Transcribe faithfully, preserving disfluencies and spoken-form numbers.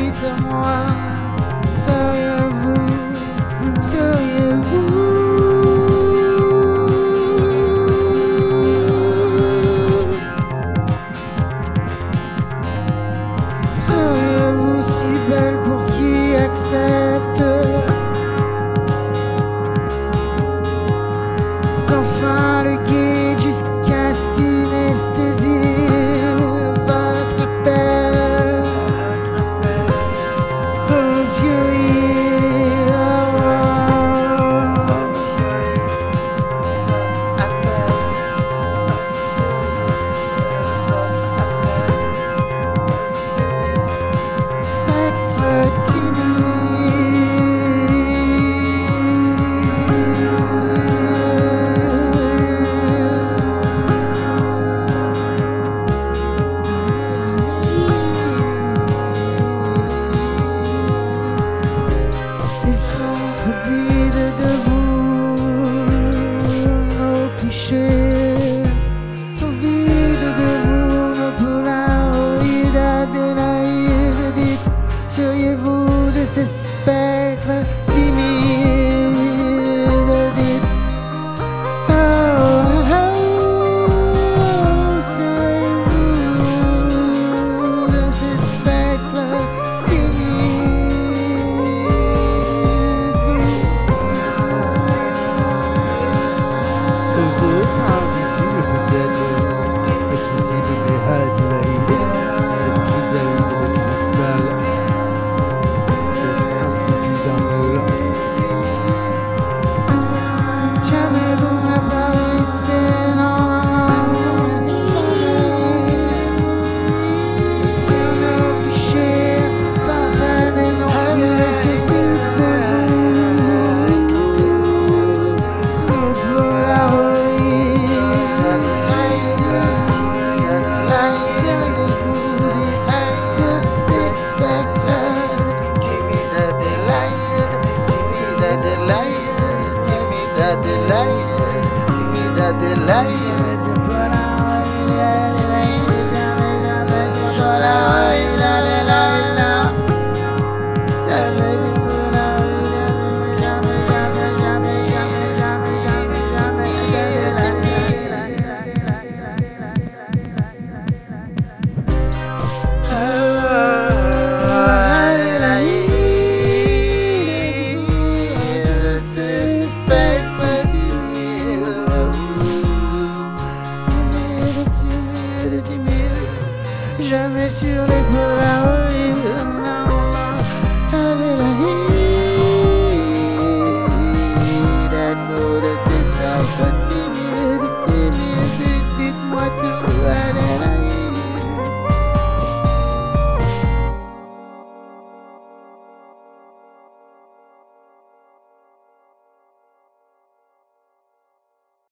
dites-moi, seriez-vous, seriez-vous Seriez-vous si belle pour qui accepte qu'enfin le guide jusqu'à synesthésie votre appel, votre appel, oh vieux île, oh, vieux île, votre appel, oh vieux île, votre appel, spectre ils sont vides de vous, nos clichés, sont vides de vous, nos polaroïdes Adélaïde. Dites, seriez-vous de ces spectres timides? Dites, oh, oh, oh, seriez-vous de ces spectres Aux autres, invisibles peut-être, est-ce visible mais Adélaïde, cette chrysalide de cristal, cette insipide armure. Jamais vous n'apparaissez, non, non, non, jamais. Sur nos clichés instantanés, non, il reste vide de vous. Nos polaroïdes, ces spectres, timide Adélaïde, timide Adélaïde, timide Adélaïde, timide Adélaïde, c'est polaroïde Adélaïde, jamais, jamais, c'est polaroïde Adélaïde, jamais, c'est polaroïde Adélaïde, jamais, jamais, jamais, jamais, jamais, jamais, jamais, Adélaïde, ces spectres timides, timides, timides, timides, jamais sur les polaroïdes.